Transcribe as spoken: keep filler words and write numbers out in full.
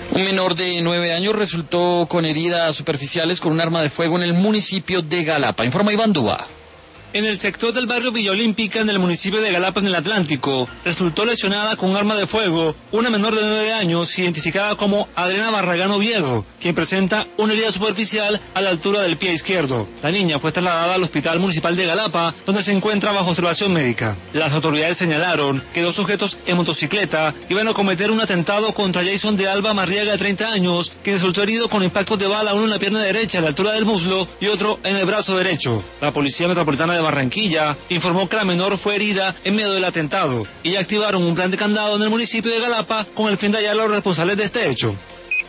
Un menor de nueve años resultó con heridas superficiales con un arma de fuego en el municipio de Galapa. Informa Iván Dúa. En el sector del barrio Villa Olímpica, en el municipio de Galapa, en el Atlántico, resultó lesionada con un arma de fuego una menor de nueve años, identificada como Adriana Barragán Oviedo, quien presenta una herida superficial a la altura del pie izquierdo. La niña fue trasladada al Hospital Municipal de Galapa, donde se encuentra bajo observación médica. Las autoridades señalaron que dos sujetos en motocicleta iban a cometer un atentado contra Jason de Alba Marriaga, de treinta años, quien resultó herido con impactos de bala, uno en la pierna derecha a la altura del muslo y otro en el brazo derecho. La Policía Metropolitana de Barranquilla informó que la menor fue herida en medio del atentado y ya activaron un plan de candado en el municipio de Galapa con el fin de hallar a los responsables de este hecho.